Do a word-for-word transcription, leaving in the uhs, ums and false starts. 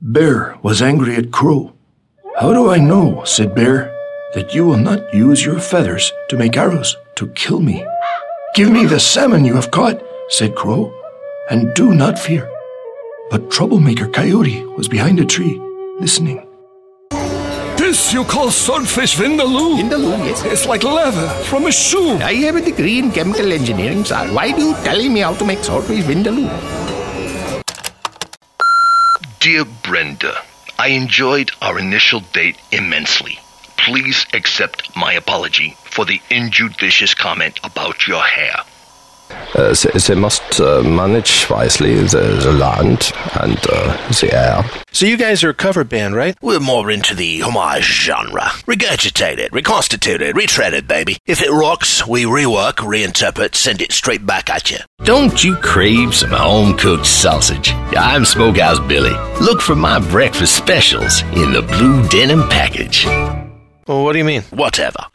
Bear was angry at Crow. "How do I know," said Bear, "that you will not use your feathers to make arrows to kill me?" "Give me the salmon you have caught," said Crow, "and do not fear." But Troublemaker Coyote was behind a tree, listening. "This you call swordfish vindaloo?" Vindaloo, yes. "It's like leather from a shoe." "I have a degree in chemical engineering, sir. Why do you telling me how to make swordfish vindaloo?" Dear Brenda, I enjoyed our initial date immensely. Please accept my apology for the injudicious comment about your hair. Uh, they, they must uh, manage wisely the, the land and uh, the air. So you guys are a cover band, right? We're more into the homage genre. Regurgitated, reconstituted, retreaded, baby. If it rocks, we rework, reinterpret, send it straight back at you. Don't you crave some home-cooked sausage? I'm Smokehouse Billy. Look for my breakfast specials in the blue denim package. Well, what do you mean? Whatever.